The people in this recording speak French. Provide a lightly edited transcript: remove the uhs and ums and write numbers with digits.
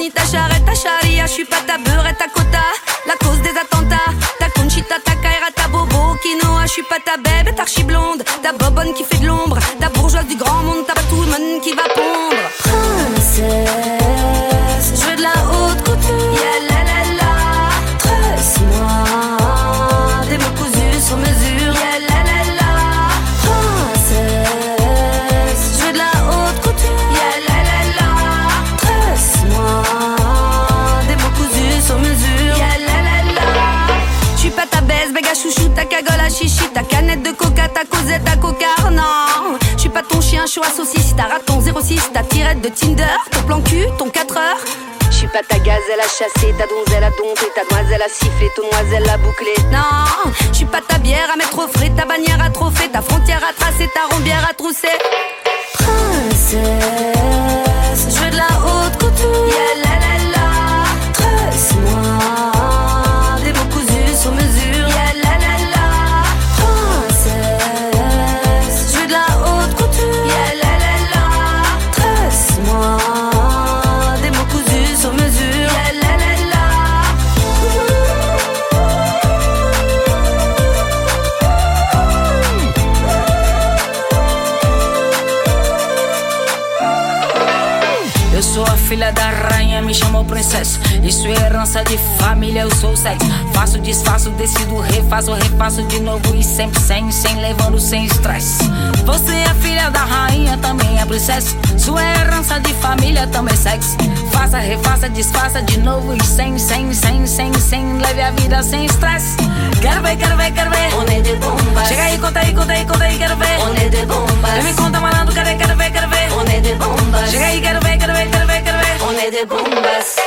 ni ta charrette, ta charia. Je suis pas ta beurette, ta quota, la cause des attentats. Ta Conchita, ta Kaira, ta Bobo, quinoa. Je suis pas ta bébé, ta archi blonde, ta bobonne qui fait de l'ombre, ta bourgeoise du grand monde, ta Batwoman qui va pondre. Princesse, je veux de la haute couture. Yeah, la la la. Tresse-moi des mots cousus sur mesure. Yeah, la la la. Princesse, je veux de la haute couture. Yeah, la la la. Tresse-moi des mots cousus sur mesure. Yeah, la la la. Je suis pas ta baise, béga chouchou, ta cagole à chichi, ta canette de coca, ta causette, ta coca, non. Je suis pas ton chien, chaud à saucisse, ta raton 06, ta tirette de Tinder, ton plan cul, ton 4 heures. Je suis pas ta gazelle à chasser, ta donzelle à dompter, ta demoiselle à siffler, ton noiselle à boucler. Non, je suis pas ta bière à mettre au frais, ta bannière à trophée, ta frontière à tracer, ta rombière à trousser. Princesse, je veux de la haute couture. Yeah, la la la. Tresse-moi des mots cousus sur mesure. Yeah, la la la. Princesse, je veux de la haute couture. Yeah, la la la. Tresse-moi des mots cousus sur mesure. Yeah, la la la. Eu sou a filha da rainha, me chamou princesa. Isso é herança de família, eu sou sexo. Faço, desfaço, decido, refaço, refaço de novo e sempre sem levando sem estresse. Você é filha da rainha, também é princesa. Sua herança de família, também sexo. Faça, refaça, desfaça de novo e sem leve a vida sem estresse. Quero ver, On est des bombas. Chega aí, conta aí, quero ver. On est des bombas. Vem me conta, malandro, quero ver. On est des bombas. Chega aí, quero ver. On est des bombas.